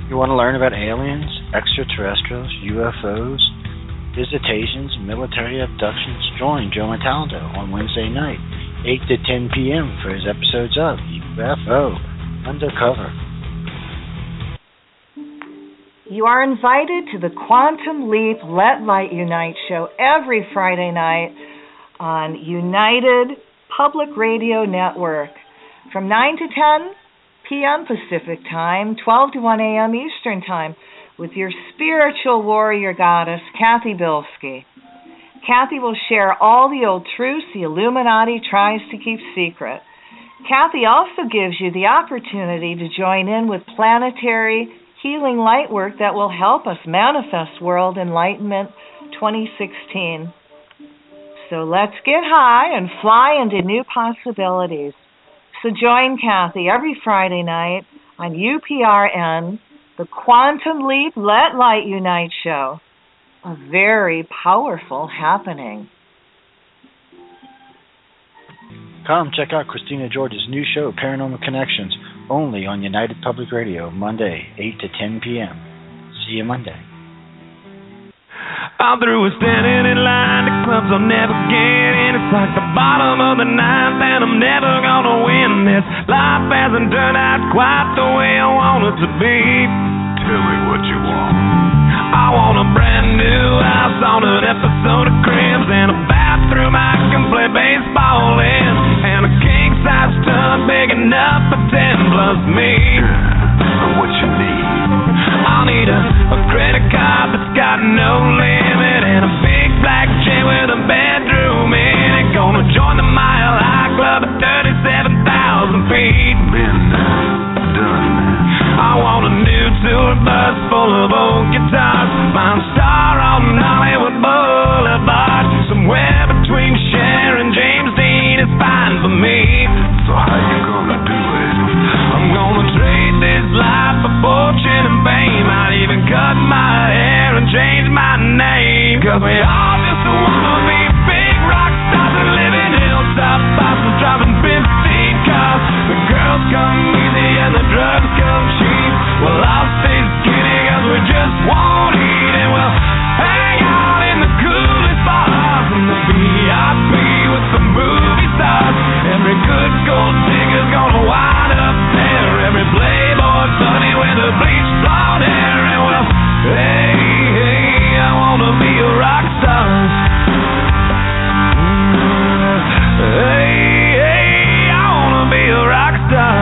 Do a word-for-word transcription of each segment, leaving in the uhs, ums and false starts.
You want to learn about aliens, extraterrestrials, U F Os, visitations, military abductions? Join Joe Metaldo on Wednesday night, eight to ten p.m. for his episodes of U F O Undercover. You are invited to the Quantum Leap Let Light Unite show every Friday night on United Public Radio Network from nine to ten p.m. Pacific Time, twelve to one a.m. Eastern Time, with your spiritual warrior goddess, Kathy Bilski. Kathy will share all the old truths the Illuminati tries to keep secret. Kathy also gives you the opportunity to join in with planetary healing light work that will help us manifest World Enlightenment twenty sixteen. So let's get high and fly into new possibilities. So join Kathy every Friday night on U P R N, the Quantum Leap Let Light Unite show. A very powerful happening. Come check out Christina George's new show, Paranormal Connections, only on United Public Radio, Monday, eight to ten p.m. See you Monday. I'm through with standing in line to clubs I'll never get in. It's like the bottom of the ninth and I'm never gonna win this. Life hasn't turned out quite the way I want it to be. Tell me what you want. I want a brand new house on an episode of Cribs and a bathroom I can play baseball in, and a king-size tub big enough for ten plus me. Yeah, what you need? I'll need a, a credit card that's got no limit and a big black jet with a bedroom in it. Gonna join the Mile High Club at thirty-seven thousand feet. Been done. I want a new tour bus full of old guitars, mine star on Hollywood Boulevard. Somewhere between Cher and James Dean is fine for me. So how you gonna do it? I'm gonna trade this life for fortune and fame. I'd even cut my hair and change my name. Cause we all just wanna be big rock stars and live in hilltop bosses, driving fifteen cars. The girls come easy and the drugs come cheap. Well, I'll stay skinny cause we just won't eat, and we'll hang out in the coolest bars in the V I P with the movie stars. Every good gold digger's gonna wind up there. Every playboy bunny with the bleached blonde hair. And well, hey, hey, I wanna be a rock star. Hey, hey, I wanna be a rock star.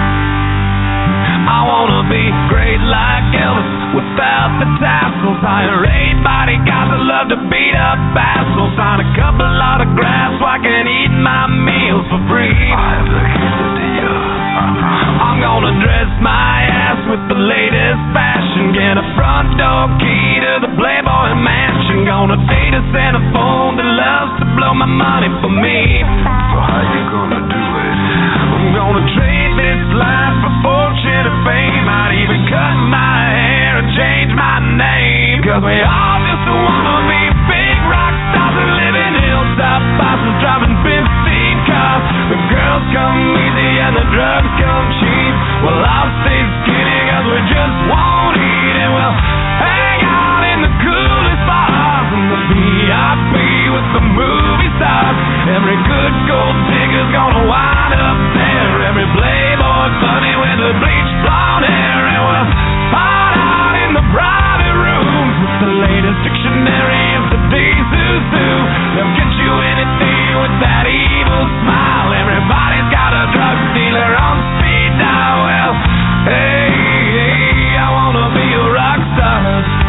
I wanna be great like Elvis without the tassels. Hire eight bodyguards that love to beat up assholes. Sign a couple autographs so I can eat my meals for free. I have the quesadilla. I'm gonna dress my ass with the latest fashion. Get a front door key to the Playboy Mansion. Gonna date a Santa phone that loves to blow my money for me. So how you gonna do it? I'm gonna trade this life for fortune and fame. I'd even cut my hair and change my name. Cause we all just wanna be big rock stars and live in hilltop bosses, driving fifteen cars. The girls come easy and the drugs come cheap. Well, I'll stay skinny cause we just won't eat, and we'll hang out in the coolest bars in the V I P with the movie stars. Every good gold digger's gonna wind up there. Every playboy bunny with the bleached blonde hair. And we'll hide out in the private rooms with the latest dictionary of today's who's who. They'll get you anything with that evil smile. Everybody's got a drug dealer on speed dial. Well, hey, hey, I wanna be a rock star.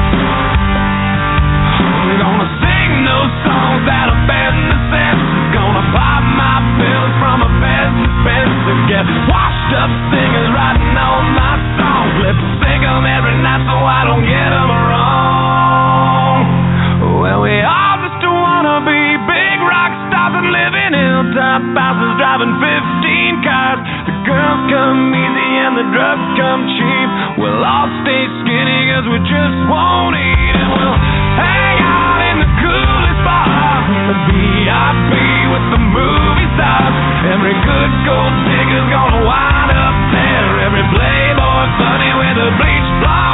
I'm gonna sing those songs that offend the senses. Gonna pop my pills from a best dispenser. Get washed up singers writing all my songs. Let's sing them every night so I don't get them wrong. Well, we all just wanna be big rock stars and live in hilltop houses, driving fifteen cars. The girls come easy and the drugs come cheap. We'll all stay skinny cause we just won't eat, and we'll hang out in the coolest bars in the V I P with the movie stars. Every good gold digger's gonna wind up there. Every playboy bunny with a bleached blonde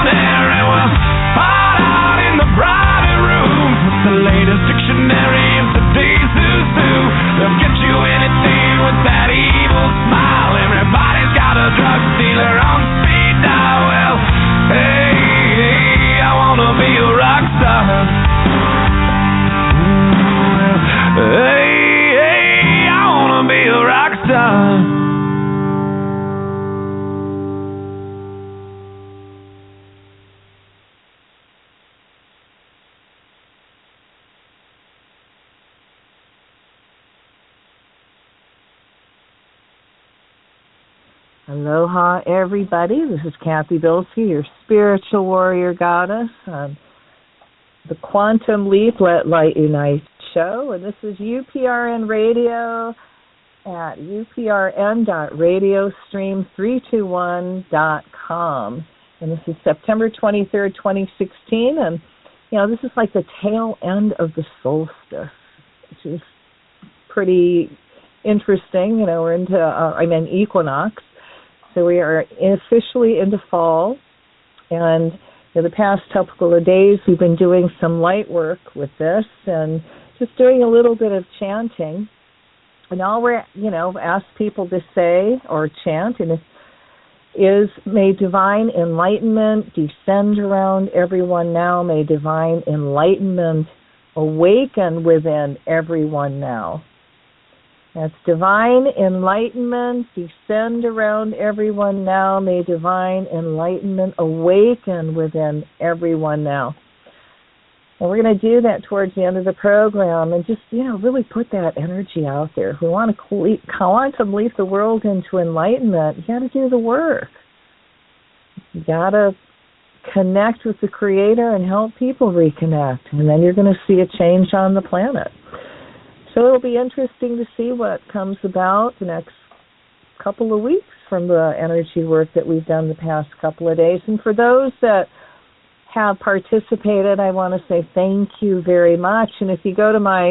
Aloha, everybody. This is Kathy Bilski, your spiritual warrior goddess on the Quantum Leap Let Light Unite show. And this is U P R N Radio at U P R N dot radio stream three two one dot com. And this is September twenty-third, twenty sixteen. And, you know, this is like the tail end of the solstice, which is pretty interesting. You know, we're into, uh, I mean, equinox. So we are officially into fall, and in the past couple of days we've been doing some light work with this and just doing a little bit of chanting. And all we're, you know, ask people to say or chant and is, may divine enlightenment descend around everyone now. May divine enlightenment awaken within everyone now. That's divine enlightenment descend around everyone now. May divine enlightenment awaken within everyone now. And we're going to do that towards the end of the program and just, you know, really put that energy out there. If we want to quantum leap the world into enlightenment, you got to do the work. You got to connect with the Creator and help people reconnect. And then you're going to see a change on the planet. So it'll be interesting to see what comes about the next couple of weeks from the energy work that we've done the past couple of days. And for those that have participated, I want to say thank you very much. And if you go to my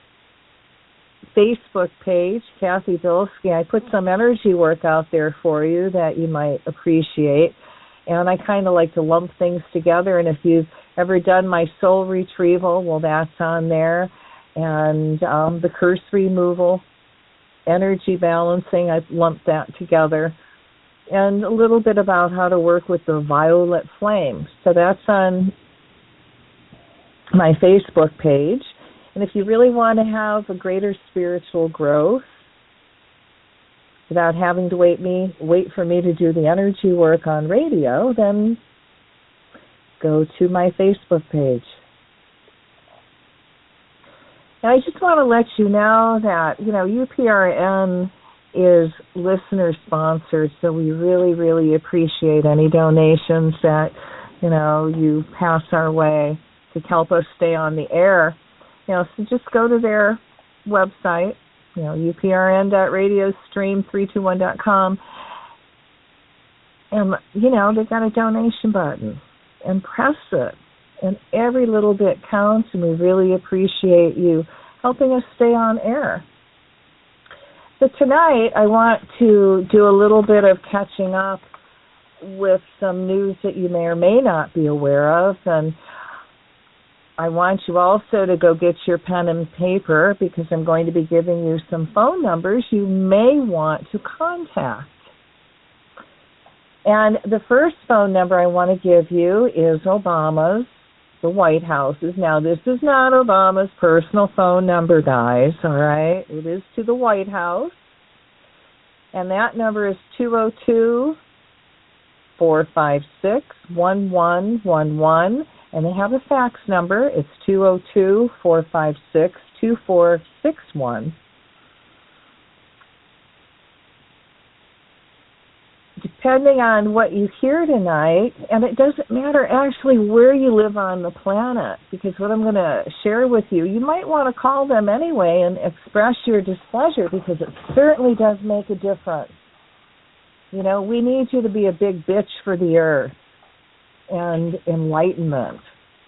Facebook page, Kathy Bilski, I put some energy work out there for you that you might appreciate. And I kind of like to lump things together. And if you've ever done my soul retrieval, well, that's on there. And um, the curse removal, energy balancing, I've lumped that together. And a little bit about how to work with the violet flame. So that's on my Facebook page. And if you really want to have a greater spiritual growth without having to wait me wait for me to do the energy work on radio, then go to my Facebook page. And I just want to let you know that, you know, U P R N is listener-sponsored, so we really, really appreciate any donations that, you know, you pass our way to help us stay on the air. You know, so just go to their website, you know, U P R N dot radio stream three two one dot com, and, you know, they've got a donation button, and press it. And every little bit counts, and we really appreciate you helping us stay on air. So tonight, I want to do a little bit of catching up with some news that you may or may not be aware of. And I want you also to go get your pen and paper because I'm going to be giving you some phone numbers you may want to contact. And the first phone number I want to give you is Obama's, the White House's. Now, this is not Obama's personal phone number, guys, all right? It is to the White House. And that number is two oh two, four five six, one one one one. And they have a fax number. It's two oh two, four five six, two four six one. Depending on what you hear tonight, and it doesn't matter actually where you live on the planet, because what I'm going to share with you, you might want to call them anyway and express your displeasure, because it certainly does make a difference. You know, we need you to be a big bitch for the earth and enlightenment.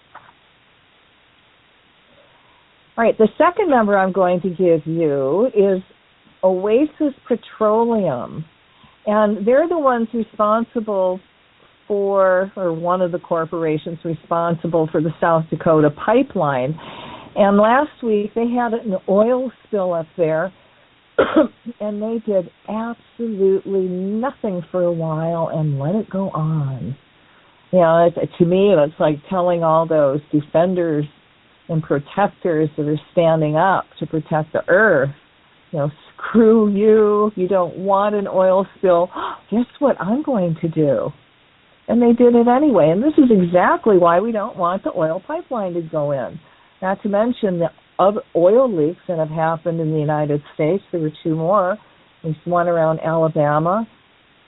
All right, the second number I'm going to give you is Oasis Petroleum. And they're the ones responsible for, or one of the corporations responsible for the South Dakota pipeline. And last week they had an oil spill up there, and they did absolutely nothing for a while and let it go on. You know, it, to me, it's like telling all those defenders and protectors that are standing up to protect the earth, you know, screw you, you don't want an oil spill. Guess what I'm going to do? And they did it anyway. And this is exactly why we don't want the oil pipeline to go in. Not to mention the other oil leaks that have happened in the United States. There were two more. There's one around Alabama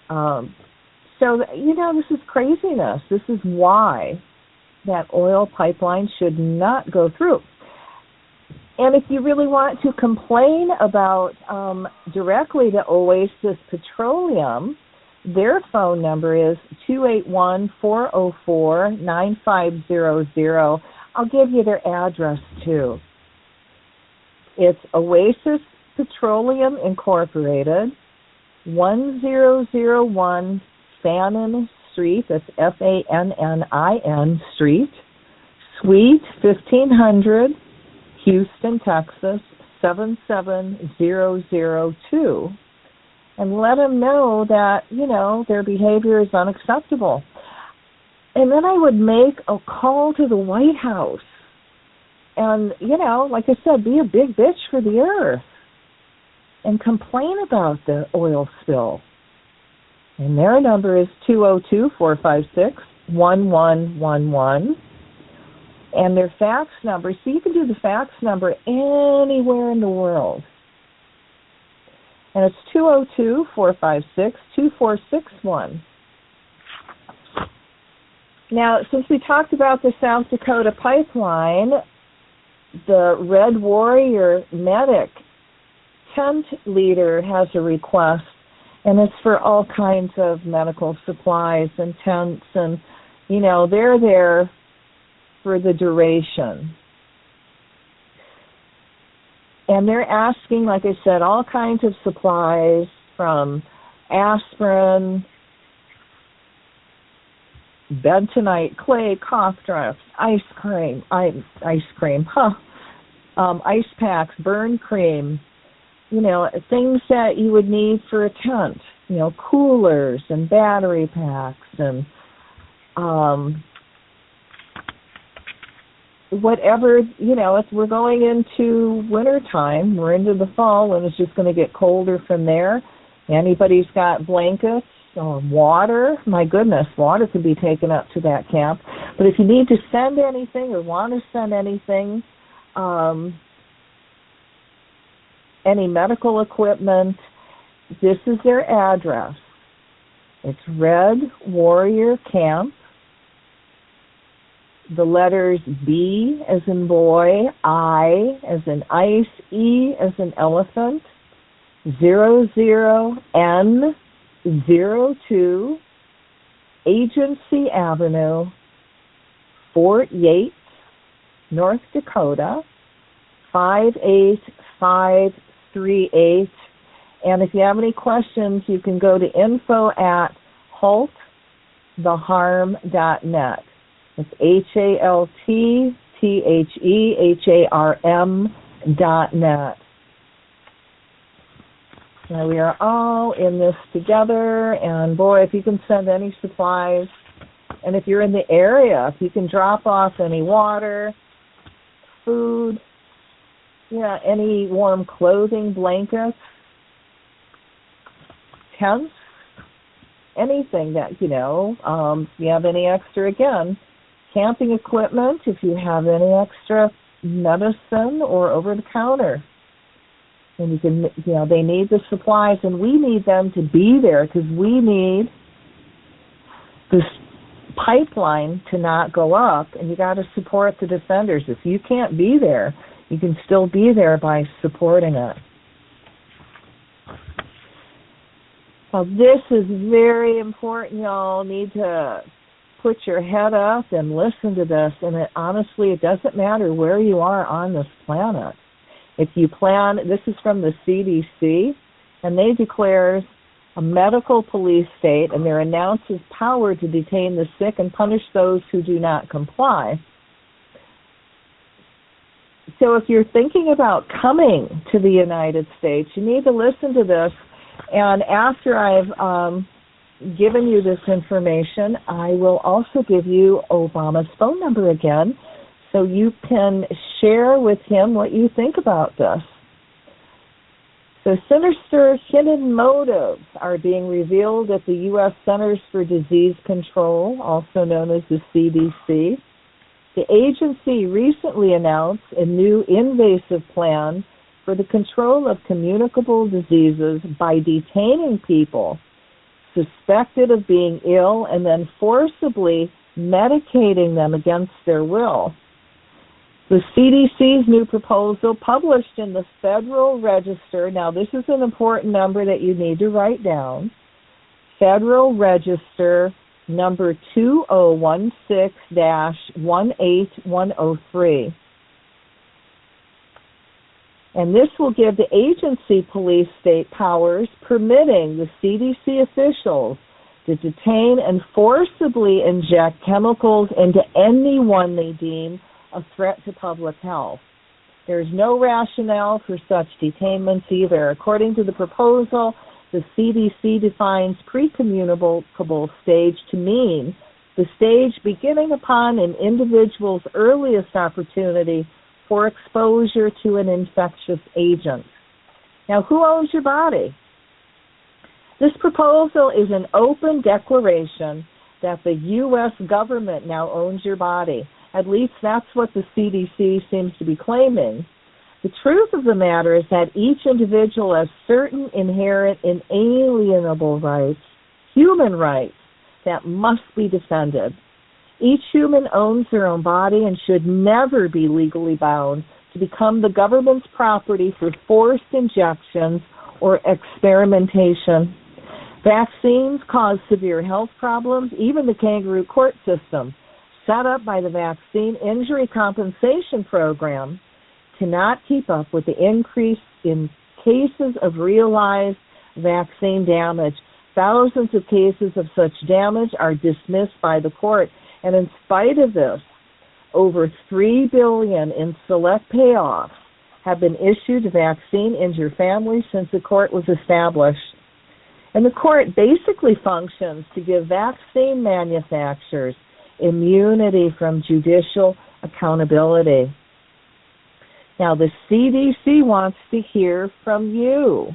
Um, so, you know, this is craziness. This is why that oil pipeline should not go through. And if you really want to complain about um, directly to Oasis Petroleum, their phone number is two eight one, four oh four, nine five zero zero. I'll give you their address, too. It's Oasis Petroleum Incorporated, one thousand one Fannin Street, that's F A N N I N Street, Suite fifteen hundred, Houston, Texas, seven seven zero zero two. And let them know that, you know, their behavior is unacceptable. And then I would make a call to the White House. And, you know, like I said, be a big bitch for the earth. And complain about the oil spill. And their number is two oh two, four five six, one one one one. And their fax number, so you can do the fax number anywhere in the world. And it's two oh two, four five six, two four six one. Now, since we talked about the South Dakota pipeline, the Red Warrior Medic tent leader has a request, and it's for all kinds of medical supplies and tents, and, you know, they're there for the duration. And they're asking, like I said, all kinds of supplies from aspirin, bentonite, clay, cough drops, ice cream, ice, ice cream, huh, um, ice packs, burn cream, you know, things that you would need for a tent, you know, coolers and battery packs and um, whatever, you know, if we're going into wintertime, we're into the fall, and it's just going to get colder from there. Anybody's got blankets or water, my goodness, water could be taken up to that camp. But if you need to send anything or want to send anything, um, any medical equipment, this is their address. It's Red Warrior Camp. The letters B as in boy, I as in ice, E as in elephant, zero zero N zero two, Agency Avenue, Fort Yates, North Dakota, five eight five three eight. And if you have any questions, you can go to info at halt the harm dot net. It's H A L T T H E H A R M dot net. Now, we are all in this together, and boy, if you can send any supplies, and if you're in the area, if you can drop off any water, food, yeah, any warm clothing, blankets, tents, anything that, you know, um, if you have any extra, again, camping equipment, if you have any extra medicine or over-the-counter. And you can, you know, they need the supplies, and we need them to be there because we need this pipeline to not go up, and you got to support the defenders. If you can't be there, you can still be there by supporting it. Now, this is very important. Y'all need to put your head up and listen to this. And it, honestly, it doesn't matter where you are on this planet. If you plan, this is from the C D C, and they declare a medical police state, and there announces power to detain the sick and punish those who do not comply. So if you're thinking about coming to the United States, you need to listen to this. And after I've um, given you this information, I will also give you Obama's phone number again, so you can share with him what you think about this. So sinister hidden motives are being revealed at the U S Centers for Disease Control, also known as the C D C. The agency recently announced a new invasive plan for the control of communicable diseases by detaining people suspected of being ill and then forcibly medicating them against their will. The C D C's new proposal, published in the Federal Register, now this is an important number that you need to write down, Federal Register number two oh one six dash one eight one oh three. And this will give the agency police state powers permitting the C D C officials to detain and forcibly inject chemicals into anyone they deem a threat to public health. There is no rationale for such detainments either. According to the proposal, the C D C defines pre-communicable stage to mean the stage beginning upon an individual's earliest opportunity for exposure to an infectious agent. Now, who owns your body? This proposal is an open declaration that the U S government now owns your body. At least that's what the C D C seems to be claiming. The truth of the matter is that each individual has certain inherent inalienable rights, human rights, that must be defended. Each human owns their own body and should never be legally bound to become the government's property for forced injections or experimentation. Vaccines cause severe health problems. Even the kangaroo court system, set up by the Vaccine Injury Compensation Program, cannot keep up with the increase in cases of realized vaccine damage. Thousands of cases of such damage are dismissed by the court. And in spite of this, over three billion dollars in select payoffs have been issued to vaccine-injured families since the court was established. And the court basically functions to give vaccine manufacturers immunity from judicial accountability. Now, the C D C wants to hear from you.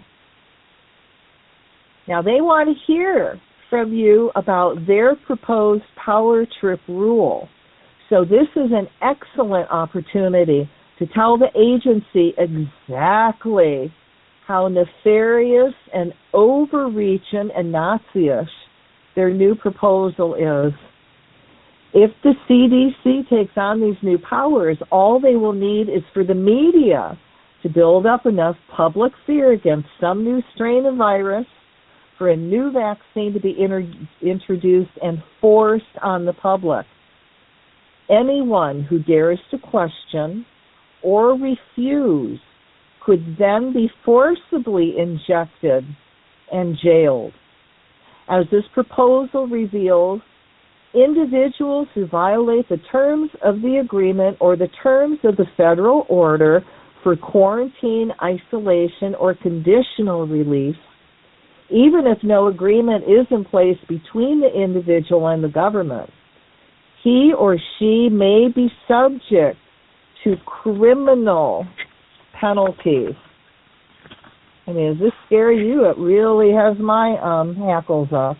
Now, they want to hear from you about their proposed power trip rule. So this is an excellent opportunity to tell the agency exactly how nefarious and overreaching and Nazi-ish their new proposal is. If the C D C takes on these new powers, all they will need is for the media to build up enough public fear against some new strain of virus for a new vaccine to be inter- introduced and forced on the public. Anyone who dares to question or refuse could then be forcibly injected and jailed. As this proposal reveals, individuals who violate the terms of the agreement or the terms of the federal order for quarantine, isolation, or conditional release, even if no agreement is in place between the individual and the government, he or she may be subject to criminal penalties. I mean, does this scare you? It really has my um, hackles up.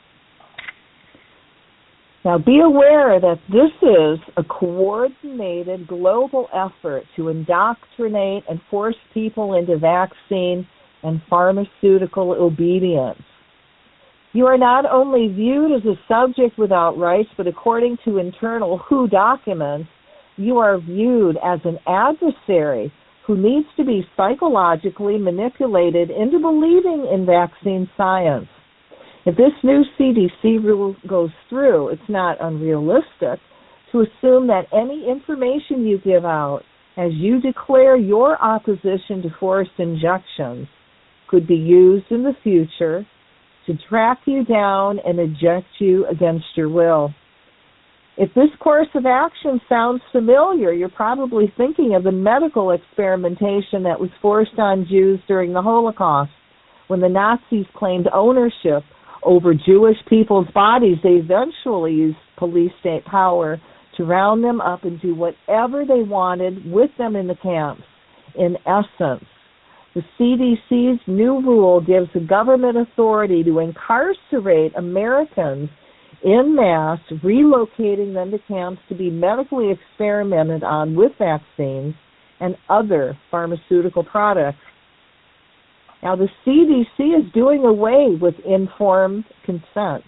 Now, be aware that this is a coordinated global effort to indoctrinate and force people into vaccine and pharmaceutical obedience. You are not only viewed as a subject without rights, but according to internal W H O documents, you are viewed as an adversary who needs to be psychologically manipulated into believing in vaccine science. If this new C D C rule goes through, it's not unrealistic to assume that any information you give out as you declare your opposition to forced injections could be used in the future to track you down and eject you against your will. If this course of action sounds familiar, you're probably thinking of the medical experimentation that was forced on Jews during the Holocaust. When the Nazis claimed ownership over Jewish people's bodies, they eventually used police state power to round them up and do whatever they wanted with them in the camps. In essence, the C D C's new rule gives the government authority to incarcerate Americans en masse, relocating them to camps to be medically experimented on with vaccines and other pharmaceutical products. Now, the C D C is doing away with informed consent.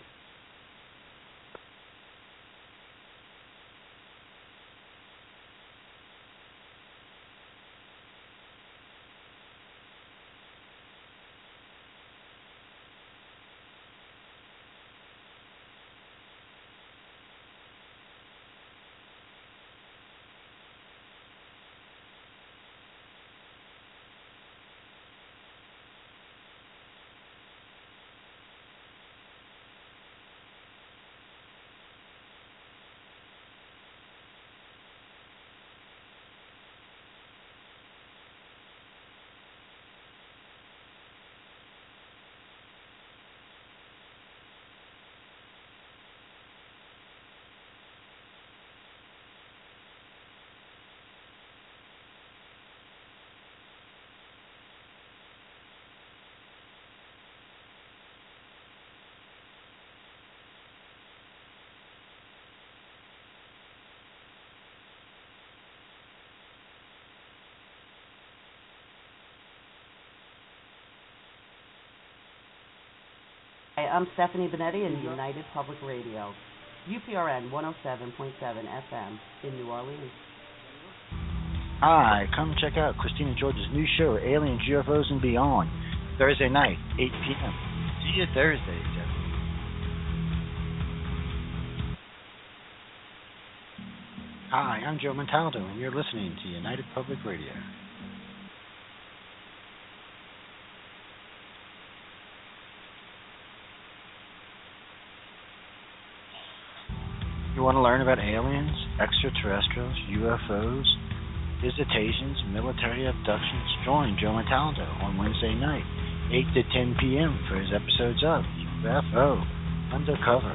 Hi, I'm Stephanie Benetti in United Public Radio, U P R N one oh seven point seven F M in New Orleans. Hi, come check out Christina George's new show, Aliens, U F Os, and Beyond, Thursday night, eight p.m. See you Thursday, Jeff. Hi, I'm Joe Montaldo, and you're listening to United Public Radio. You want to learn about aliens, extraterrestrials, U F Os, visitations, military abductions? Join Joe Montaldo on Wednesday night, eight to ten p.m. for his episodes of U F O Undercover.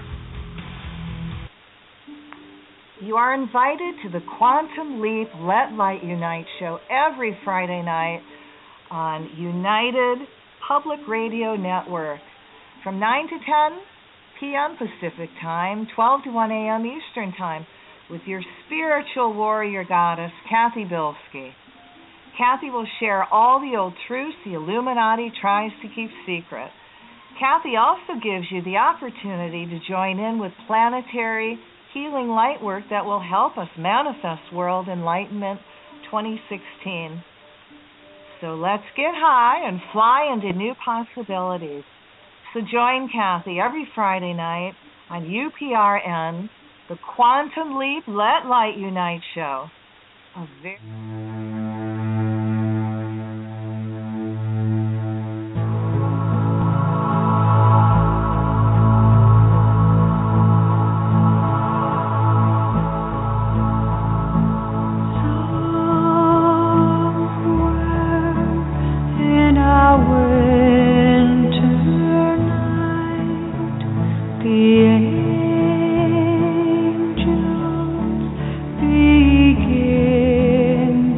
You are invited to the Quantum Leap Let Light Unite show every Friday night on United Public Radio Network from nine to ten p.m. Pacific Time, twelve to one a.m. Eastern Time, with your spiritual warrior goddess, Kathy Bilski. Kathy will share all the old truths the Illuminati tries to keep secret. Kathy also gives you the opportunity to join in with planetary healing light work that will help us manifest World Enlightenment twenty sixteen. So let's get high and fly into new possibilities. So join Kathy every Friday night on U P R N, the Quantum Leap Let Light Unite show. A very Begin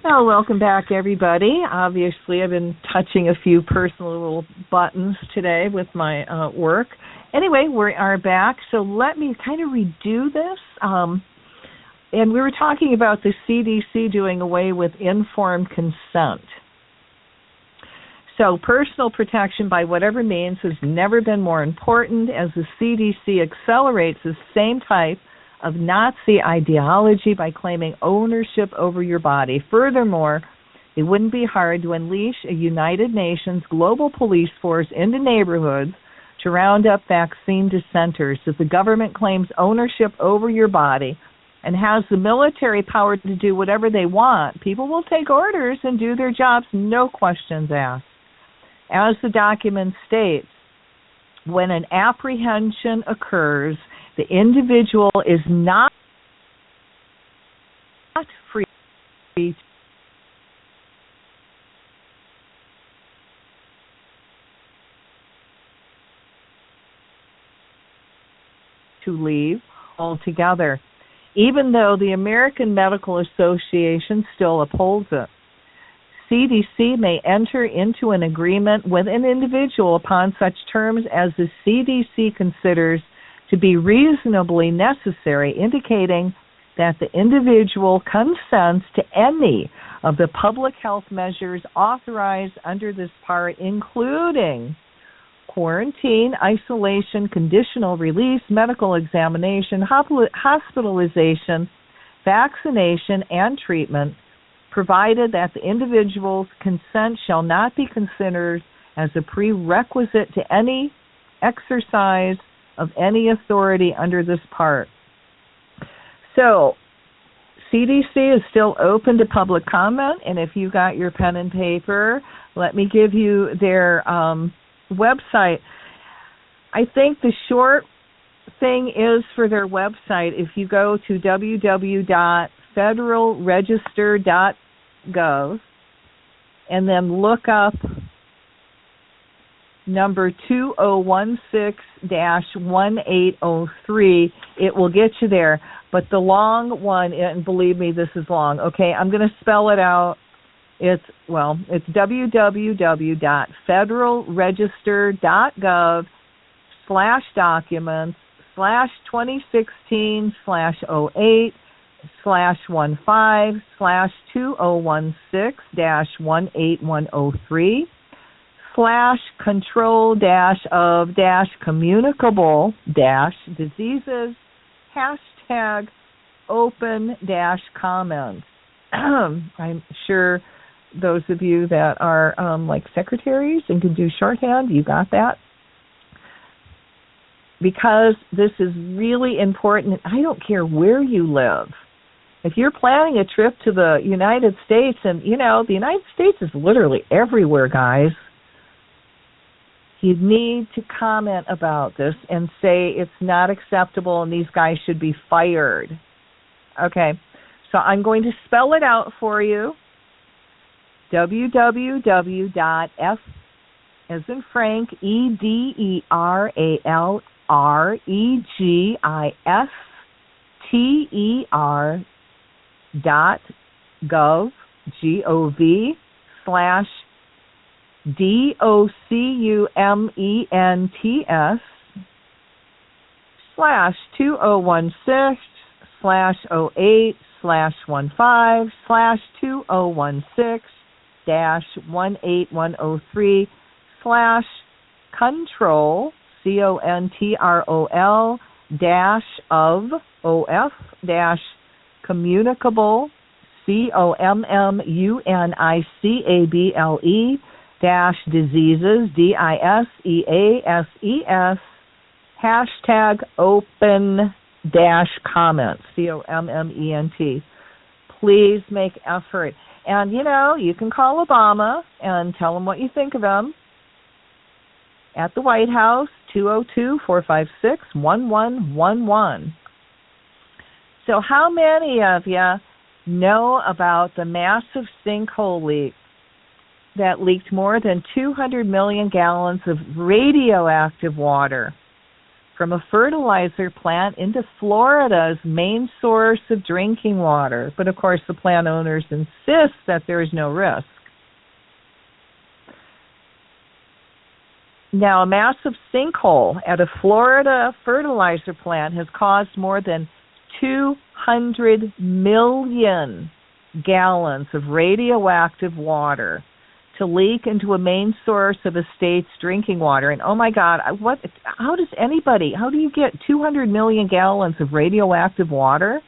Well, welcome back, everybody. Obviously, I've been touching a few personal little buttons today with my uh, work. Anyway, we are back, so let me kind of redo this. Um, and we were talking about the C D C doing away with informed consent. So personal protection by whatever means has never been more important as the C D C accelerates the same type of Nazi ideology by claiming ownership over your body. Furthermore, it wouldn't be hard to unleash a United Nations global police force into neighborhoods to round up vaccine dissenters. If the government claims ownership over your body and has the military power to do whatever they want, people will take orders and do their jobs, no questions asked. As the document states, when an apprehension occurs, the individual is not free to leave altogether, even though the American Medical Association still upholds it. C D C may enter into an agreement with an individual upon such terms as the C D C considers to be reasonably necessary, indicating that the individual consents to any of the public health measures authorized under this part, including quarantine, isolation, conditional release, medical examination, hospitalization, vaccination, and treatment, provided that the individual's consent shall not be considered as a prerequisite to any exercise of any authority under this part. So, C D C is still open to public comment, and if you got your pen and paper, let me give you their um, website. I think the short thing is for their website, if you go to w w w dot federal register dot gov and then look up number two oh one six dash one eight oh three, it will get you there. But the long one, and believe me, this is long, okay, I'm going to spell it out. It's, well, it's w w w dot federal register dot gov slash documents slash twenty sixteen slash oh eight slash one five slash two oh one six dash one eight one oh three slash control dash of dash communicable dash diseases hashtag open dash comments. I'm sure those of you that are um, like secretaries and can do shorthand, you got that? Because this is really important. I don't care where you live. If you're planning a trip to the United States, and, you know, the United States is literally everywhere, guys, you need to comment about this and say it's not acceptable and these guys should be fired. Okay, so I'm going to spell it out for you. w w w dot f as in Frank, E D E R A L R E G I S T E R dot gov, G O V, slash D O C U M E N T S, slash two oh one six, slash oh eight, slash one five, slash two oh one six, dash one eight one oh three, slash control, C O N T R O L, dash of, O F, dash communicable, C O M M U N I C A B L E, dash diseases, D I S E A S E S, hashtag open dash comments, C O M M E N T. Please make effort. And, you know, you can call Obama and tell him what you think of him at the White House, two oh two, four five six, one one one one. So how many of you know about the massive sinkhole leak that leaked more than two hundred million gallons of radioactive water from a fertilizer plant into Florida's main source of drinking water. But of course, the plant owners insist that there is no risk. Now, a massive sinkhole at a Florida fertilizer plant has caused more than two hundred million gallons of radioactive water to leak into a main source of a state's drinking water. And oh my God, what? How does anybody, how do you get two hundred million gallons of radioactive water?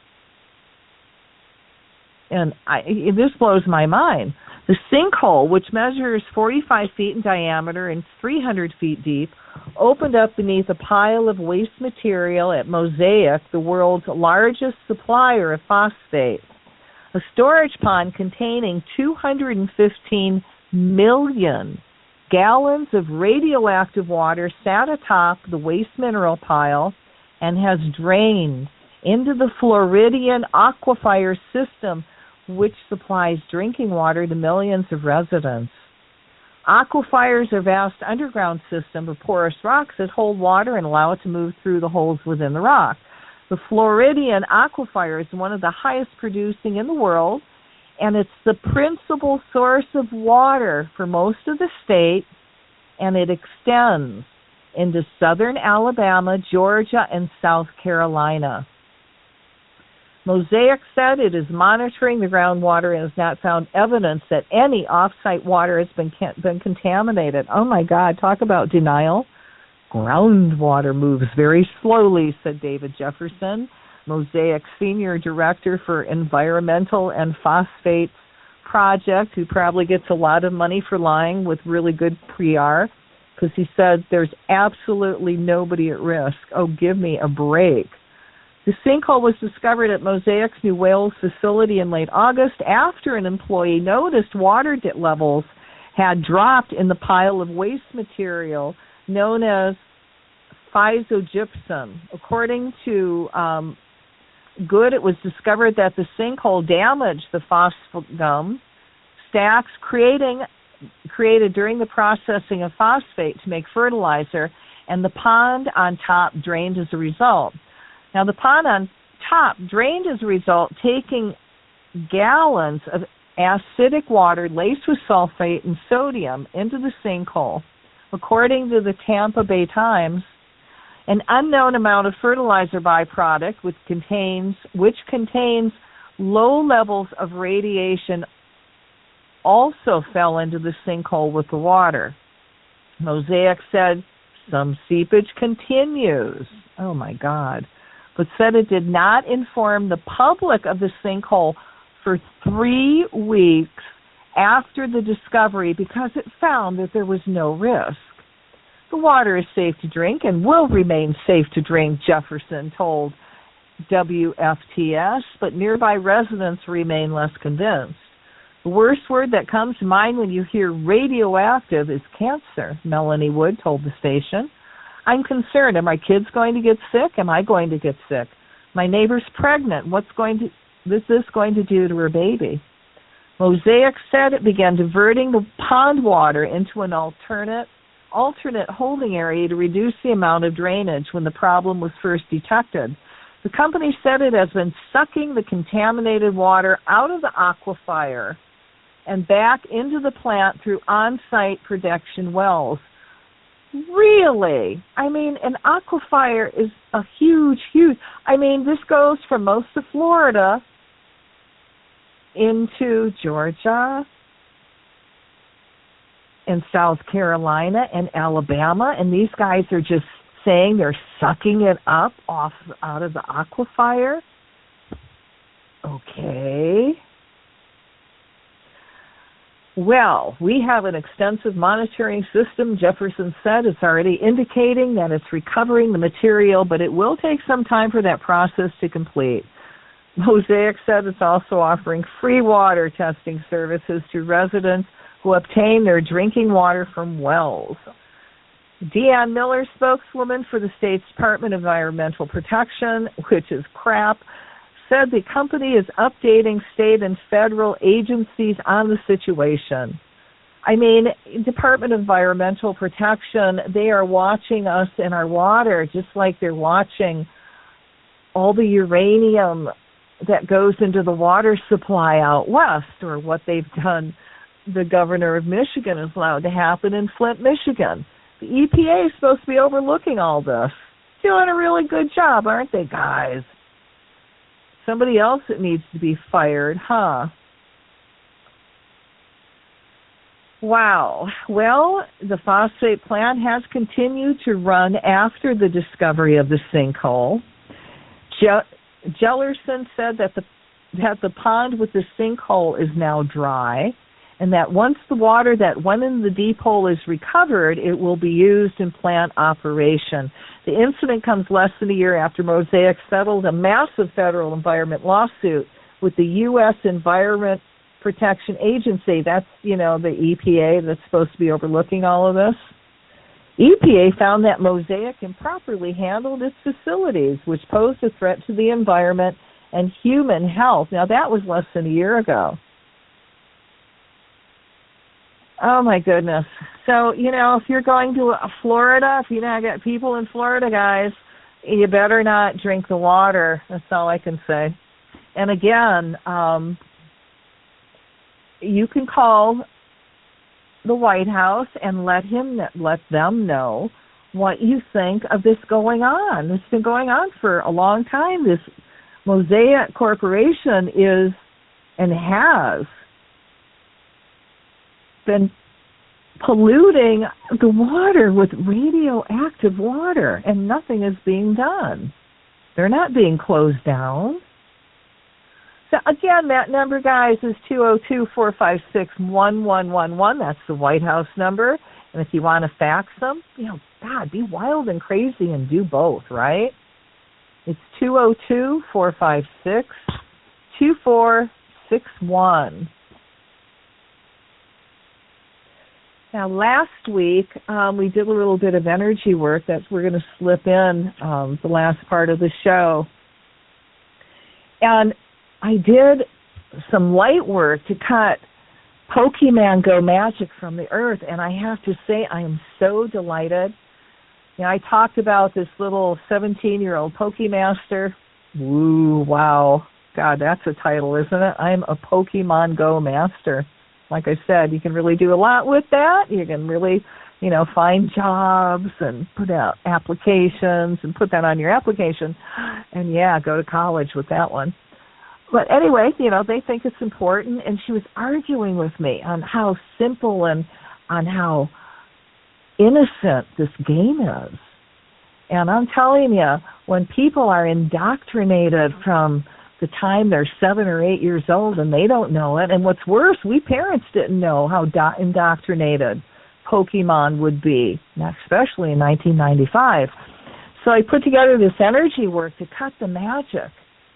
And I, this blows my mind. The sinkhole, which measures forty-five feet in diameter and three hundred feet deep, opened up beneath a pile of waste material at Mosaic, the world's largest supplier of phosphate. A storage pond containing two hundred fifteen million gallons of radioactive water sat atop the waste mineral pile and has drained into the Floridian aquifer system, which supplies drinking water to millions of residents. Aquifers are vast underground systems of porous rocks that hold water and allow it to move through the holes within the rock. The Floridian aquifer is one of the highest producing in the world, and it's the principal source of water for most of the state, and it extends into southern Alabama, Georgia, and South Carolina. Mosaic said it is monitoring the groundwater and has not found evidence that any off-site water has been been contaminated. Oh, my God, talk about denial. Groundwater moves very slowly, said David Jefferson, Mosaic's Senior Director for Environmental and Phosphates Project, who probably gets a lot of money for lying with really good P R, because he said there's absolutely nobody at risk. Oh, give me a break. The sinkhole was discovered at Mosaic's New Wales facility in late August after an employee noticed water levels had dropped in the pile of waste material known as physogypsum. According to um, Good, it was discovered that the sinkhole damaged the phosphatum stacks creating, created during the processing of phosphate to make fertilizer, and the pond on top drained as a result. Now, the pond on top drained as a result, taking gallons of acidic water laced with sulfate and sodium into the sinkhole. According to the Tampa Bay Times, an unknown amount of fertilizer byproduct, which contains, which contains low levels of radiation, also fell into the sinkhole with the water. Mosaic said some seepage continues. Oh, my God. But said it did not inform the public of the sinkhole for three weeks after the discovery because it found that there was no risk. The water is safe to drink and will remain safe to drink, Jefferson told W F T S, but nearby residents remain less convinced. The worst word that comes to mind when you hear radioactive is cancer, Melanie Wood told the station. I'm concerned. Are my kids going to get sick? Am I going to get sick? My neighbor's pregnant. What's going to is this going to do to her baby? Mosaic said it began diverting the pond water into an alternate alternate holding area to reduce the amount of drainage when the problem was first detected. The company said it has been sucking the contaminated water out of the aquifer and back into the plant through on-site production wells. Really? I mean, an aquifer is a huge, huge... I mean, this goes from most of Florida into Georgia and South Carolina and Alabama, and these guys are just saying they're sucking it up off out of the aquifer? Okay. Well, we have an extensive monitoring system, Jefferson said. It's already indicating that it's recovering the material, but it will take some time for that process to complete. Mosaic said it's also offering free water testing services to residents who obtain their drinking water from wells. Deanne Miller, spokeswoman for the state's Department of Environmental Protection, which is crap, said the company is updating state and federal agencies on the situation. I mean, Department of Environmental Protection, they are watching us in our water just like they're watching all the uranium that goes into the water supply out west, or what they've done. The governor of Michigan has allowed to happen in Flint, Michigan. The E P A is supposed to be overlooking all this. Doing a really good job, aren't they, guys? Somebody else that needs to be fired, huh? Wow. Well, the phosphate plant has continued to run after the discovery of the sinkhole. Je- Jellerson said that the that the pond with the sinkhole is now dry, and that once the water that went in the deep hole is recovered, it will be used in plant operation. The incident comes less than a year after Mosaic settled a massive federal environment lawsuit with the U S Environment Protection Agency. That's, you know, the E P A that's supposed to be overlooking all of this. E P A found that Mosaic improperly handled its facilities, which posed a threat to the environment and human health. Now, that was less than a year ago. Oh, my goodness. So, you know, if you're going to Florida, if you now got people in Florida, guys, you better not drink the water. That's all I can say. And again, um, you can call the White House and let him let them know what you think of this going on. It's been going on for a long time. This Mosaic Corporation is and has been polluting the water with radioactive water, and nothing is being done. They're not being closed down. So again, that number, guys, is two oh two, four five six, one one one one. That's the White House number. And if you want to fax them, you know, God, be wild and crazy and do both, right? It's two oh two, four five six, two four six one. Now, last week, um, we did a little bit of energy work that we're going to slip in um, the last part of the show. And I did some light work to cut Pokemon Go magic from the earth, and I have to say I am so delighted. You know, I talked about this little seventeen-year-old Pokemaster. Woo, wow. God, that's a title, isn't it? I'm a Pokemon Go master. Like I said, you can really do a lot with that. You can really, you know, find jobs and put out applications and put that on your application. And, yeah, go to college with that one. But anyway, you know, they think it's important. And she was arguing with me on how simple and on how innocent this game is. And I'm telling you, when people are indoctrinated from the time they're seven or eight years old and they don't know it. And what's worse, we parents didn't know how do- indoctrinated Pokemon would be, especially in nineteen ninety-five. So I put together this energy work to cut the magic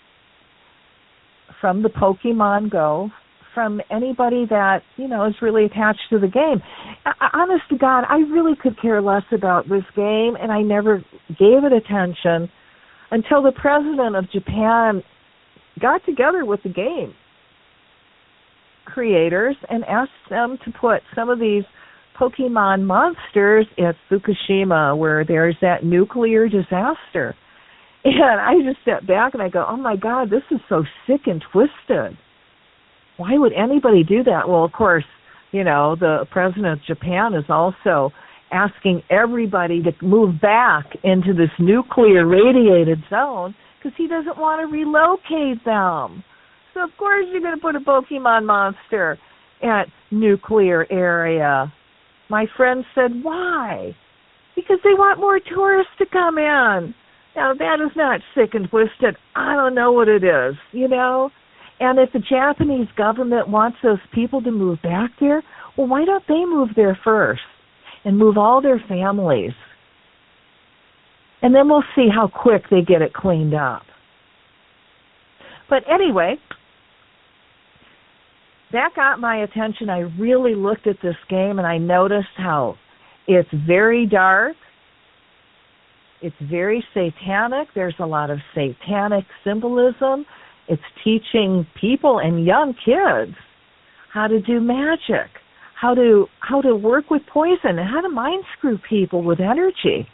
from the Pokemon Go, from anybody that, you know, is really attached to the game. I- honest to God, I really could care less about this game, and I never gave it attention until the president of Japan got together with the game creators and asked them to put some of these Pokemon monsters at Fukushima, where there's that nuclear disaster. And I just sat back and I go, oh my God, this is so sick and twisted. Why would anybody do that? Well, of course, you know, the president of Japan is also asking everybody to move back into this nuclear radiated zone because he doesn't want to relocate them. So, of course, you're going to put a Pokemon monster at nuclear area. My friend said, why? Because they want more tourists to come in. Now, that is not sick and twisted. I don't know what it is, you know? And if the Japanese government wants those people to move back there, well, why don't they move there first and move all their families? And then we'll see how quick they get it cleaned up. But anyway, that got my attention. I really looked at this game and I noticed how it's very dark. It's very satanic. There's a lot of satanic symbolism. It's teaching people and young kids how to do magic, how to how to work with poison and how to mind screw people with energy.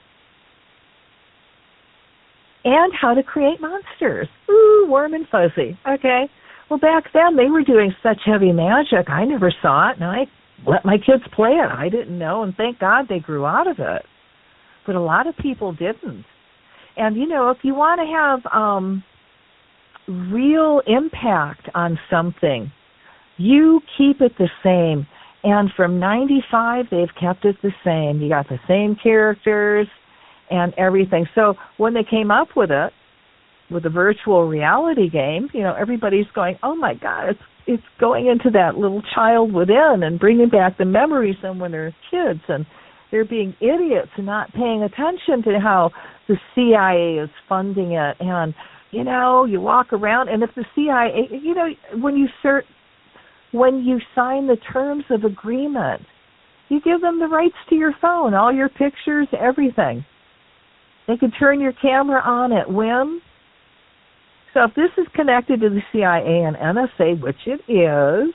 And how to create monsters. Ooh, warm and fuzzy. Okay. Well, back then they were doing such heavy magic, I never saw it, and I let my kids play it. I didn't know, and thank God they grew out of it. But a lot of people didn't. And, you know, if you want to have um, real impact on something, you keep it the same. And from ninety-five, they've kept it the same. You got the same characters and everything. So when they came up with it, with a virtual reality game, you know, everybody's going, oh, my God, it's it's going into that little child within and bringing back the memories of when they're kids. And they're being idiots and not paying attention to how the C I A is funding it. And, you know, you walk around, and if the C I A, you know, when you cert, when you sign the terms of agreement, you give them the rights to your phone, all your pictures, everything. They can turn your camera on at whim. So if this is connected to the C I A and N S A, which it is,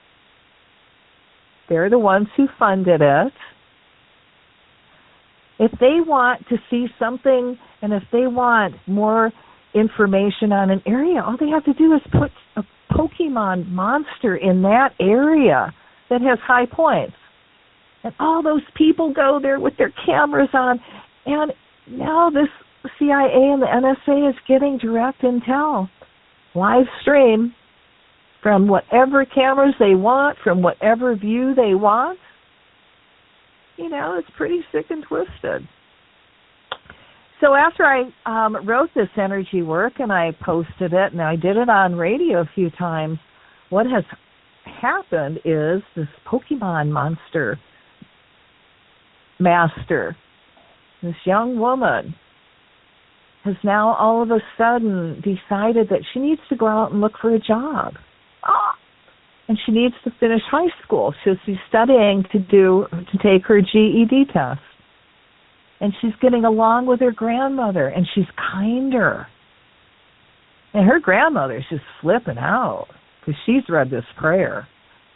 they're the ones who funded it. If they want to see something and if they want more information on an area, all they have to do is put a Pokemon monster in that area that has high points. And all those people go there with their cameras on. And now this C I A and the N S A is getting direct intel, live stream, from whatever cameras they want, from whatever view they want. You know, it's pretty sick and twisted. So after I um, wrote this energy work and I posted it, and I did it on radio a few times, what has happened is this Pokemon monster master, this young woman, has now all of a sudden decided that she needs to go out and look for a job. Ah! And she needs to finish high school. So she's studying to do to take her G E D test. And she's getting along with her grandmother, and she's kinder. And her grandmother's just flipping out because she's read this prayer.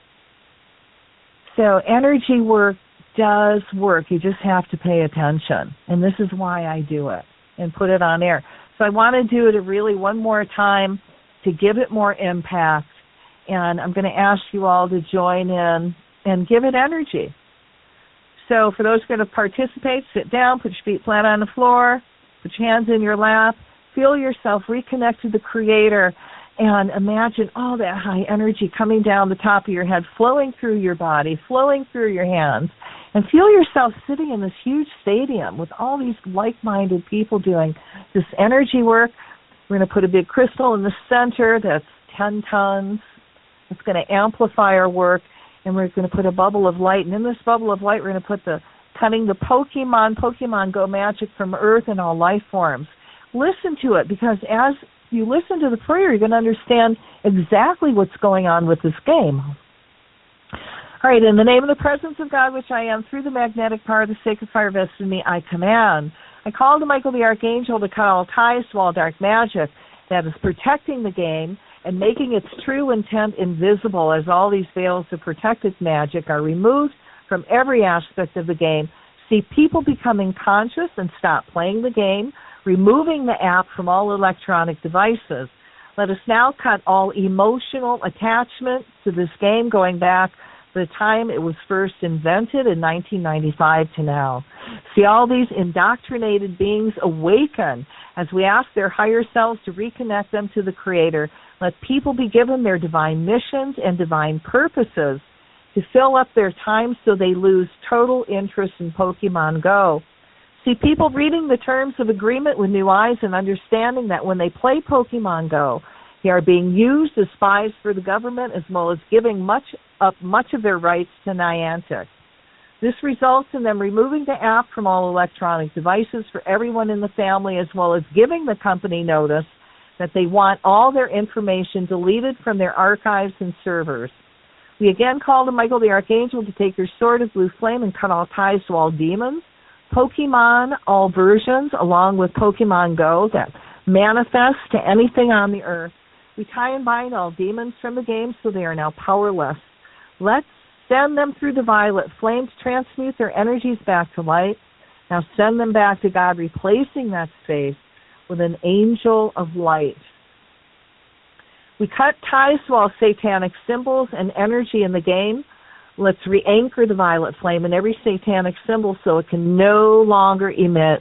So energy work does work. You just have to pay attention. And this is why I do it and put it on air. So I want to do it really one more time to give it more impact. And I'm going to ask you all to join in and give it energy. So for those who are going to participate, sit down, put your feet flat on the floor, put your hands in your lap, feel yourself reconnect to the Creator, and imagine all that high energy coming down the top of your head, flowing through your body, flowing through your hands, and feel yourself sitting in this huge stadium with all these like-minded people doing this energy work. We're going to put a big crystal in the center that's ten tons. It's going to amplify our work, and we're going to put a bubble of light. And in this bubble of light, we're going to put the cutting the Pokemon, Pokemon Go magic from Earth and all life forms. Listen to it, because as you listen to the prayer, you're going to understand exactly what's going on with this game. All right, in the name of the presence of God, which I am, through the magnetic power of the sacred fire vested in me, I command. I call to Michael the Archangel to cut all ties to all dark magic that is protecting the game and making its true intent invisible, as all these veils of protected magic are removed from every aspect of the game. See people becoming conscious and stop playing the game, removing the app from all electronic devices. Let us now cut all emotional attachment to this game going back the time it was first invented in nineteen ninety-five to now. See all these indoctrinated beings awaken as we ask their higher selves to reconnect them to the Creator. Let people be given their divine missions and divine purposes to fill up their time so they lose total interest in Pokemon Go. See people reading the terms of agreement with new eyes and understanding that when they play Pokemon Go, they are being used as spies for the government, as well as giving much up much of their rights to Niantic. This results in them removing the app from all electronic devices for everyone in the family, as well as giving the company notice that they want all their information deleted from their archives and servers. We again call to Michael the Archangel to take your sword of blue flame and cut all ties to all demons, Pokemon, all versions, along with Pokemon Go that manifest to anything on the earth. We tie and bind all demons from the game so they are now powerless. Let send them through the violet flame to transmute their energies back to light. Now send them back to God, replacing that space with an angel of light. We cut ties to all satanic symbols and energy in the game. Let's re-anchor the violet flame in every satanic symbol so it can no longer emit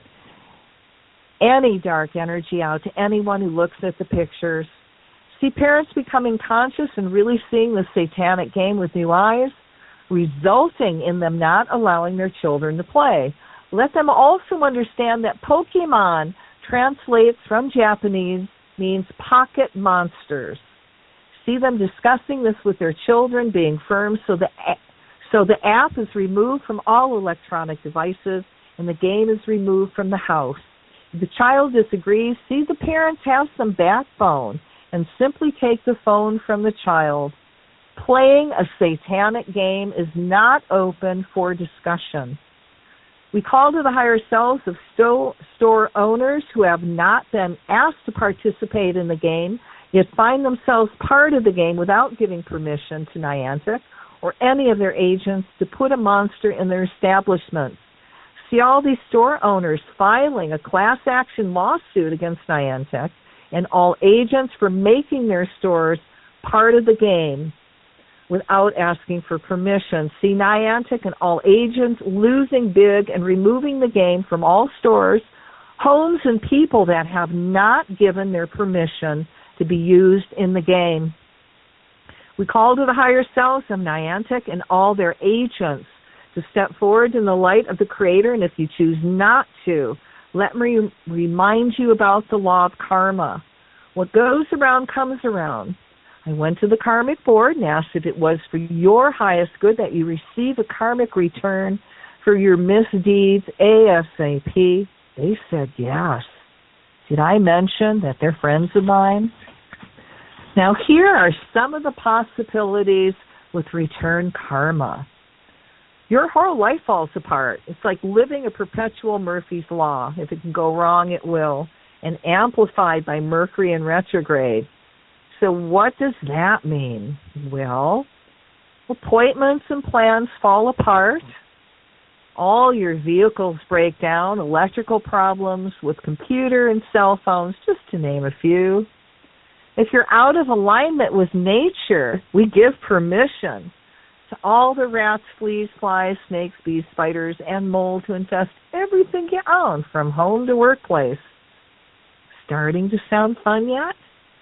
any dark energy out to anyone who looks at the pictures. See parents becoming conscious and really seeing the satanic game with new eyes, resulting in them not allowing their children to play. Let them also understand that Pokemon translates from Japanese, means pocket monsters. See them discussing this with their children, being firm, so the, so the app is removed from all electronic devices and the game is removed from the house. If the child disagrees, see the parents have some backbone and simply take the phone from the child. Playing a satanic game is not open for discussion. We call to the higher selves of sto- store owners who have not been asked to participate in the game, yet find themselves part of the game without giving permission to Niantic or any of their agents to put a monster in their establishments. See all these store owners filing a class action lawsuit against Niantic and all agents for making their stores part of the game without asking for permission. See Niantic and all agents losing big and removing the game from all stores, homes, and people that have not given their permission to be used in the game. We call to the higher selves of Niantic and all their agents to step forward in the light of the Creator, and if you choose not to, let me remind you about the law of karma. What goes around comes around. I went to the karmic board and asked if it was for your highest good that you receive a karmic return for your misdeeds ASAP. They said yes. Did I mention that they're friends of mine? Now here are some of the possibilities with return karma. Your whole life falls apart. It's like living a perpetual Murphy's Law. If it can go wrong, it will. And amplified by Mercury in retrograde. So what does that mean? Well, appointments and plans fall apart. All your vehicles break down, electrical problems with computer and cell phones, just to name a few. If you're out of alignment with nature, we give permission to all the rats, fleas, flies, snakes, bees, spiders, and mold to infest everything you own from home to workplace. Starting to sound fun yet?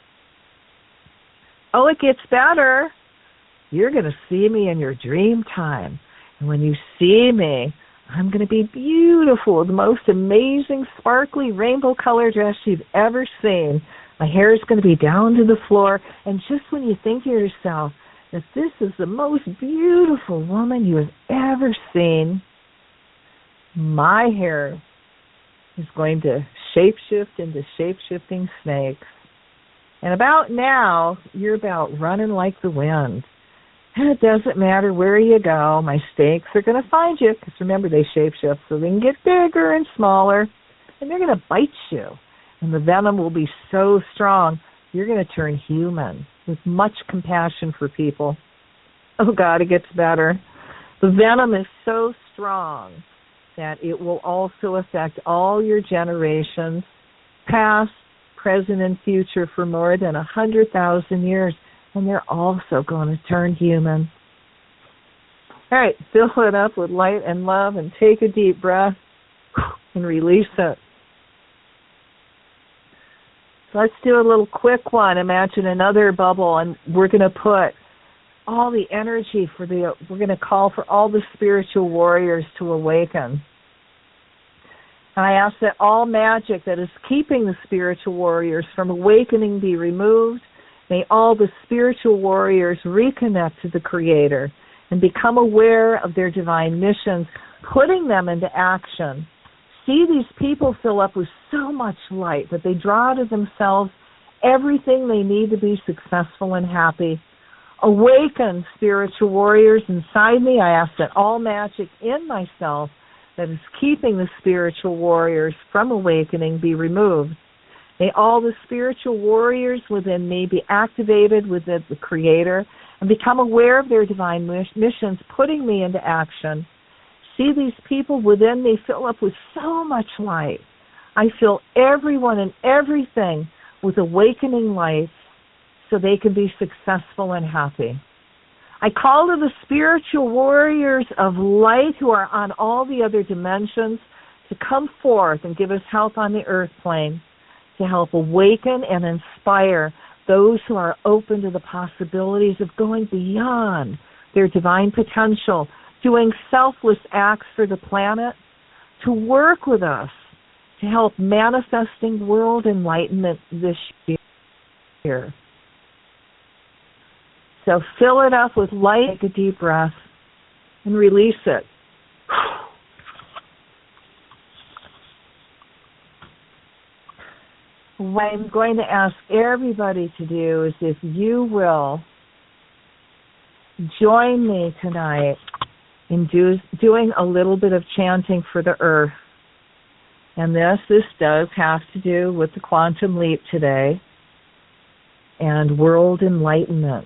Oh, it gets better. You're going to see me in your dream time. And when you see me, I'm going to be beautiful, the most amazing, sparkly, rainbow-colored dress you've ever seen. My hair is going to be down to the floor. And just when you think to yourself that this is the most beautiful woman you have ever seen, my hair is going to shapeshift into shape-shifting snakes. And about now, you're about running like the wind. And it doesn't matter where you go. My snakes are going to find you. Because remember, they shapeshift so they can get bigger and smaller. And they're going to bite you. And the venom will be so strong, you're going to turn human with much compassion for people. Oh, God, it gets better. The venom is so strong that it will also affect all your generations, past, present, and future, for more than a hundred thousand years, and they're also going to turn human. All right, fill it up with light and love, and take a deep breath and release it. So let's do a little quick one. Imagine another bubble, and we're going to put all the energy for the, we're going to call for all the spiritual warriors to awaken. And I ask that all magic that is keeping the spiritual warriors from awakening be removed. May all the spiritual warriors reconnect to the Creator and become aware of their divine missions, putting them into action. See these people fill up with so much light that they draw to themselves everything they need to be successful and happy. Awaken, spiritual warriors inside me. I ask that all magic in myself that is keeping the spiritual warriors from awakening be removed. May all the spiritual warriors within me be activated within the Creator and become aware of their divine missions putting me into action. See these people within me fill up with so much light. I fill everyone and everything with awakening light so they can be successful and happy. I call to the spiritual warriors of light who are on all the other dimensions to come forth and give us help on the earth plane, to help awaken and inspire those who are open to the possibilities of going beyond their divine potential, doing selfless acts for the planet, to work with us to help manifesting world enlightenment this year. So fill it up with light, take a deep breath, and release it. What I'm going to ask everybody to do is, if you will join me tonight in do, doing a little bit of chanting for the earth. And this, this does have to do with the quantum leap today and world enlightenment.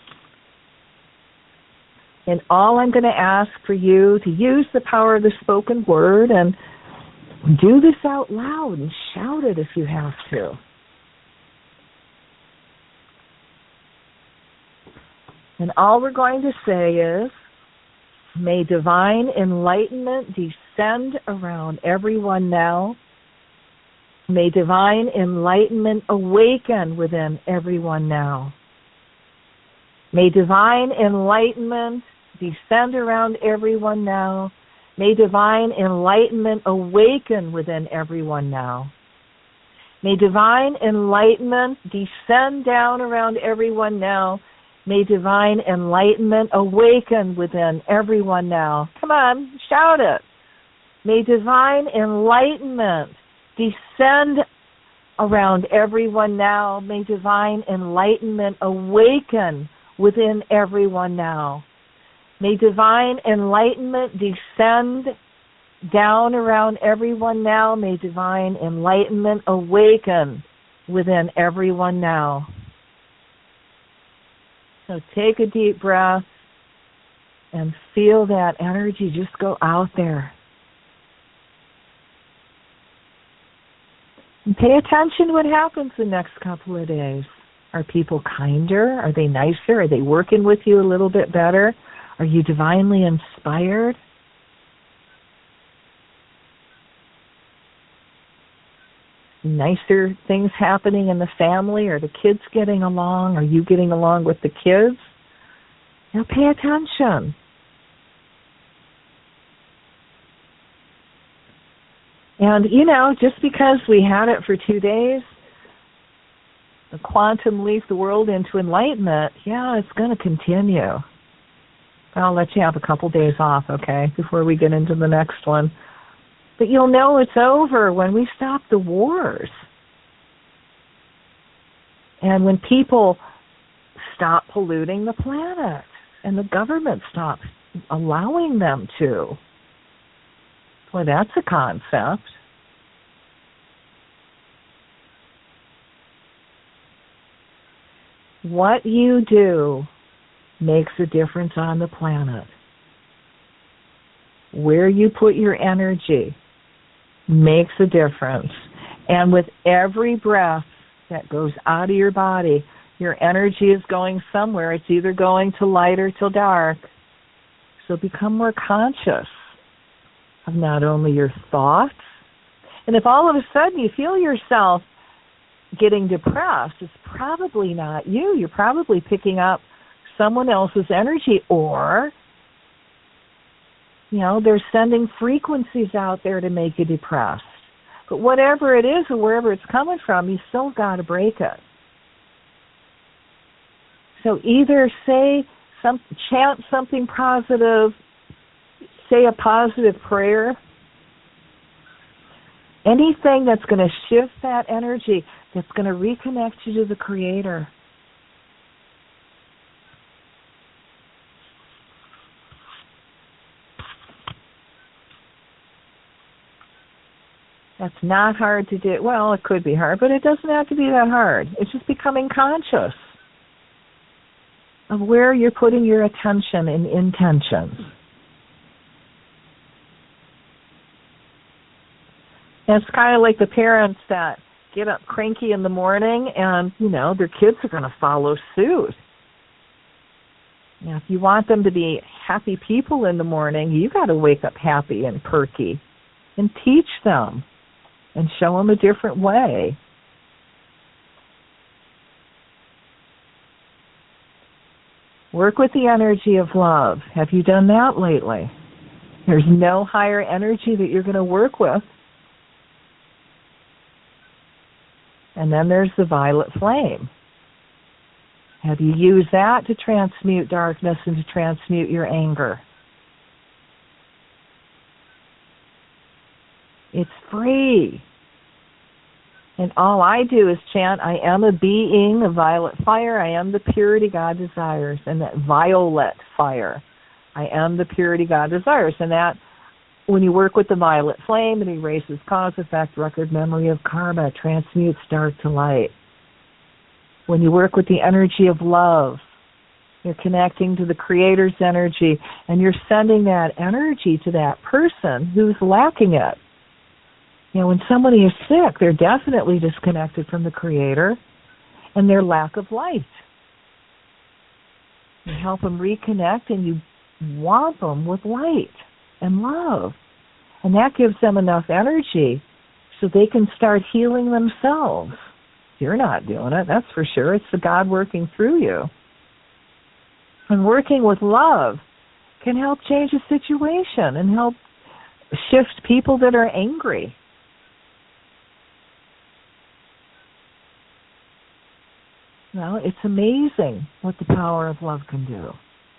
And all I'm going to ask for you to use the power of the spoken word and do this out loud and shout it if you have to. And all we're going to say is, may divine enlightenment descend around everyone now. May divine enlightenment awaken within everyone now. May divine enlightenment descend around everyone now. May divine enlightenment awaken within everyone now. May divine enlightenment descend down around everyone now. May divine enlightenment awaken within everyone now. Come on, shout it. May divine enlightenment descend around everyone now. May divine enlightenment awaken within everyone now. May divine enlightenment descend down around everyone now. May divine enlightenment awaken within everyone now. So take a deep breath and feel that energy just go out there. And pay attention to what happens the next couple of days. Are people kinder? Are they nicer? Are they working with you a little bit better? Are you divinely inspired? Nicer things happening in the family? Are the kids getting along? Are you getting along with the kids? Now pay attention. And, you know, just because we had it for two days, the quantum leap the world into enlightenment, yeah, it's going to continue. I'll let you have a couple days off, okay, before we get into the next one. But you'll know it's over when we stop the wars. And when people stop polluting the planet and the government stops allowing them to. Boy, that's a concept. What you do makes a difference on the planet. Where you put your energy makes a difference. And with every breath that goes out of your body, your energy is going somewhere. It's either going to light or to dark. So become more conscious of not only your thoughts, and if all of a sudden you feel yourself getting depressed, it's probably not you. You're probably picking up someone else's energy, or, you know, they're sending frequencies out there to make you depressed. But whatever it is or wherever it's coming from, you still got to break it. So either say some, chant something positive, say a positive prayer, anything that's going to shift that energy, that's going to reconnect you to the Creator. That's not hard to do. Well, it could be hard, but it doesn't have to be that hard. It's just becoming conscious. of where you're putting your attention and intentions. And it's kind of like the parents that get up cranky in the morning and, you know, their kids are going to follow suit. Now, if you want them to be happy people in the morning, you got to wake up happy and perky and teach them and show them a different way. Work with the energy of love. Have you done that lately? There's no higher energy that you're going to work with. And then there's the violet flame. Have you used that to transmute darkness and to transmute your anger? It's free. And all I do is chant, I am a being of violet fire. I am the purity God desires. And that violet fire. I am the purity God desires. And that, when you work with the violet flame, it erases cause, effect, record, memory of karma, transmutes dark to light. When you work with the energy of love, you're connecting to the Creator's energy, and you're sending that energy to that person who's lacking it. You know, when somebody is sick, they're definitely disconnected from the Creator and their lack of light. You help them reconnect, and you want them with light and love. And that gives them enough energy so they can start healing themselves. You're not doing it, that's for sure. It's the God working through you. And working with love can help change a situation and help shift people that are angry. Well, it's amazing what the power of love can do.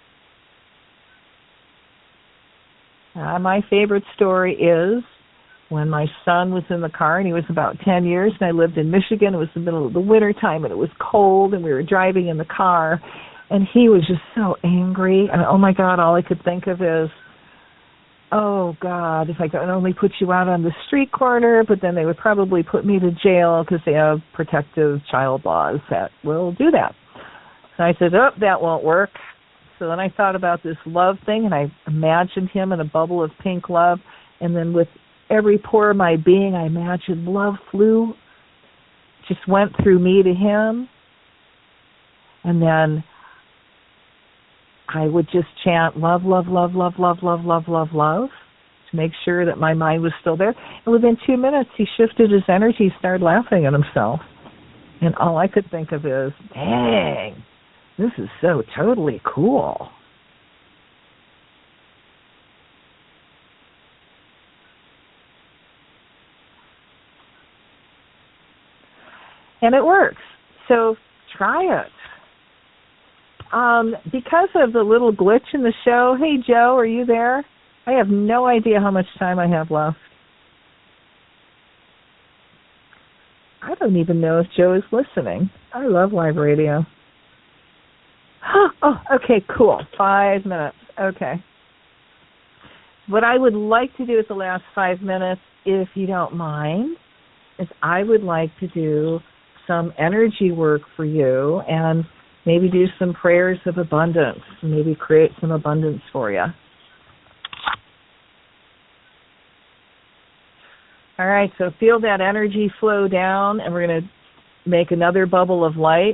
Uh, my favorite story is when my son was in the car, and he was about ten years, and I lived in Michigan. It was the middle of the winter time, and it was cold, and we were driving in the car, and he was just so angry. And, oh, my God, all I could think of is, oh, God, if I could only put you out on the street corner, but then they would probably put me to jail because they have protective child laws that will do that. So I said, oh, that won't work. So then I thought about this love thing, and I imagined him in a bubble of pink love, and then with every pore of my being, I imagined love flew, just went through me to him, and then I would just chant love, love, love, love, love, love, love, love, love, to make sure that my mind was still there. And within two minutes, he shifted his energy, started laughing at himself. And all I could think of is, dang, this is so totally cool. And it works. So try it. Um, because of the little glitch in the show, hey, Joe, are you there? I have no idea how much time I have left. I don't even know if Joe is listening. I love live radio. Oh, okay, cool. Five minutes. Okay. What I would like to do with the last five minutes, if you don't mind, is I would like to do some energy work for you and maybe do some prayers of abundance, maybe create some abundance for you. All right, so feel that energy flow down, and we're going to make another bubble of light.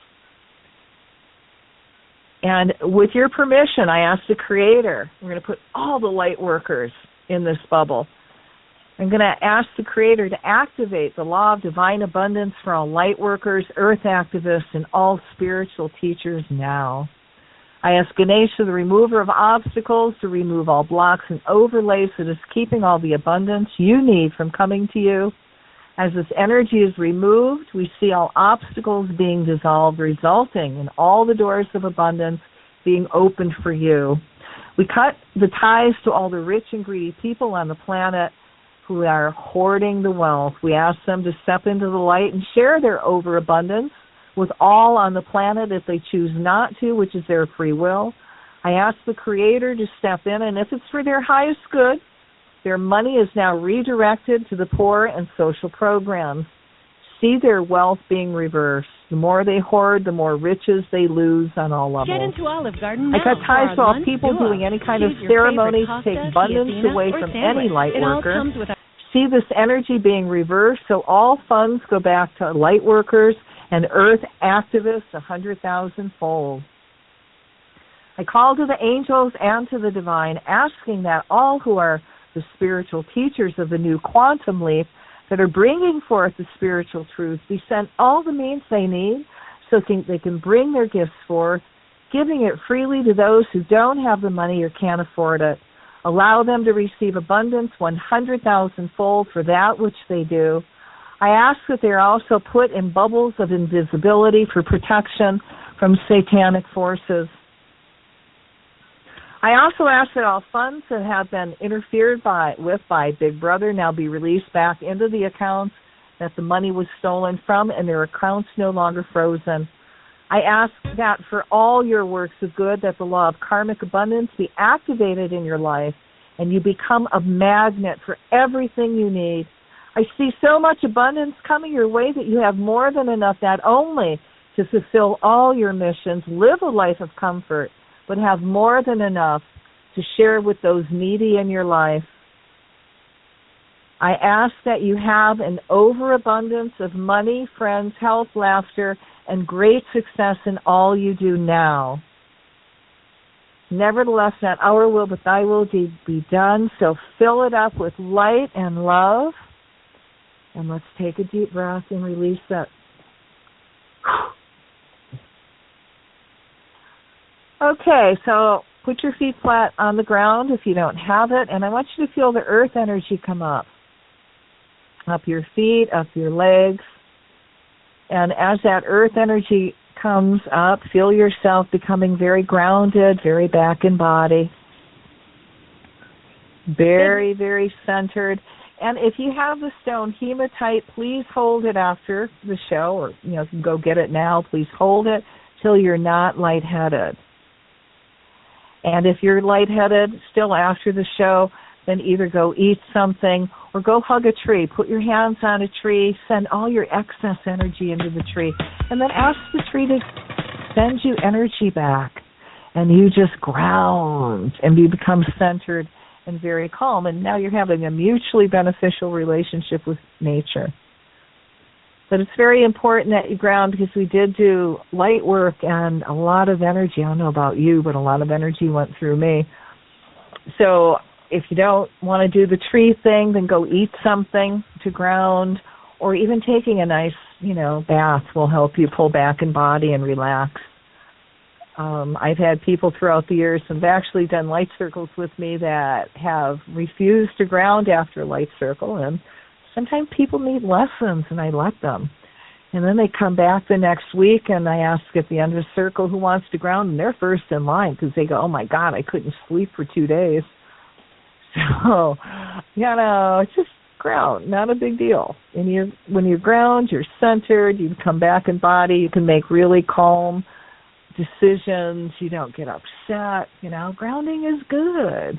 And with your permission, I ask the Creator, we're going to put all the light workers in this bubble. I'm going to ask the Creator to activate the law of divine abundance for all light workers, earth activists, and all spiritual teachers now. I ask Ganesha, the remover of obstacles, to remove all blocks and overlays that is keeping all the abundance you need from coming to you. As this energy is removed, we see all obstacles being dissolved, resulting in all the doors of abundance being opened for you. We cut the ties to all the rich and greedy people on the planet who are hoarding the wealth. We ask them to step into the light and share their overabundance with all on the planet if they choose not to, which is their free will. I ask the Creator to step in, and if it's for their highest good, their money is now redirected to the poor and social programs. See their wealth being reversed. The more they hoard, the more riches they lose on all levels. Get into Olive Garden I now got times for our for all lunch people duo. doing any kind Choose of your ceremonies favorite to take pasta, abundance chiatina, away or from sandwich. any light It all worker. comes with a See this energy being reversed, so all funds go back to light workers and earth activists a hundred thousand fold. I call to the angels and to the divine, asking that all who are the spiritual teachers of the new quantum leap that are bringing forth the spiritual truth be sent all the means they need so can, they can bring their gifts forth, giving it freely to those who don't have the money or can't afford it. Allow them to receive abundance one hundred thousand fold for that which they do. I ask that they are also put in bubbles of invisibility for protection from satanic forces. I also ask that all funds that have been interfered by, with by Big Brother now be released back into the accounts that the money was stolen from and their accounts no longer frozen. I ask that for all your works of good, that the law of karmic abundance be activated in your life and you become a magnet for everything you need. I see so much abundance coming your way that you have more than enough not only to fulfill all your missions, live a life of comfort, but have more than enough to share with those needy in your life. I ask that you have an overabundance of money, friends, health, laughter, and great success in all you do now. Nevertheless, not our will, but thy will be done. So fill it up with light and love. And let's take a deep breath and release that. Okay, so put your feet flat on the ground if you don't have it, and I want you to feel the earth energy come up. Up your feet, up your legs. And as that earth energy comes up, feel yourself becoming very grounded, very back in body. Very, very centered. And if you have the stone hematite, please hold it after the show, or you know, if you can go get it now, please hold it till you're not lightheaded. And if you're lightheaded still after the show, then either go eat something or go hug a tree. Put your hands on a tree, send all your excess energy into the tree, and then ask the tree to send you energy back. And you just ground and you become centered and very calm. And now you're having a mutually beneficial relationship with nature. But it's very important that you ground, because we did do light work and a lot of energy. I don't know about you, but a lot of energy went through me. So if you don't want to do the tree thing, then go eat something to ground, or even taking a nice, you know, bath will help you pull back in body and relax. Um, I've had people throughout the years who have actually done light circles with me that have refused to ground after a light circle, and sometimes people need lessons, and I let them. And then they come back the next week, and I ask at the end of the circle who wants to ground, and they're first in line because they go, oh, my God, I couldn't sleep for two days. So, you know, it's just ground, not a big deal. And you, when you ground, you're centered, you come back in body, you can make really calm decisions, you don't get upset, you know, grounding is good.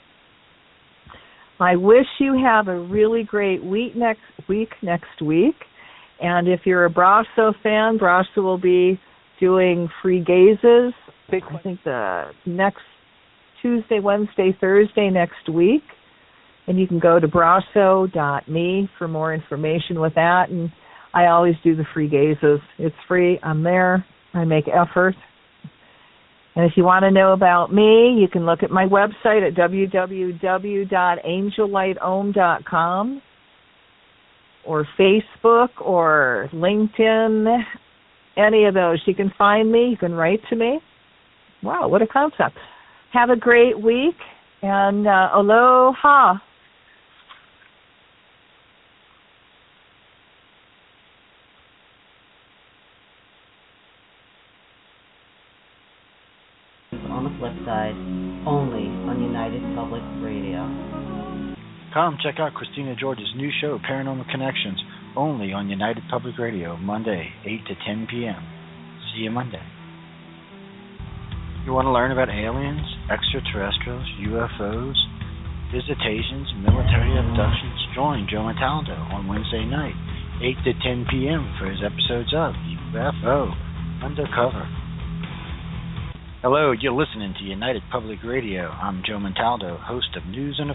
I wish you have a really great week next week next week. And if you're a Brasso fan, Brasso will be doing free gazes, I think the next Tuesday, Wednesday, Thursday next week. And you can go to brasso dot me for more information with that. And I always do the free gazes. It's free. I'm there. I make effort. And if you want to know about me, you can look at my website at w w w dot angel light om dot com, or Facebook or LinkedIn, any of those. You can find me. You can write to me. Wow, what a concept. Have a great week, and uh, aloha. On the flip side, only on United Public Radio. Come check out Christina George's new show, Paranormal Connections, only on United Public Radio, Monday, eight to ten p.m. See you Monday. You want to learn about aliens, extraterrestrials, U F Os, visitations, military abductions? Join Joe Metaldo on Wednesday night, eight to ten p.m. for his episodes of U F O Undercover. Hello, you're listening to United Public Radio. I'm Joe Montaldo, host of News and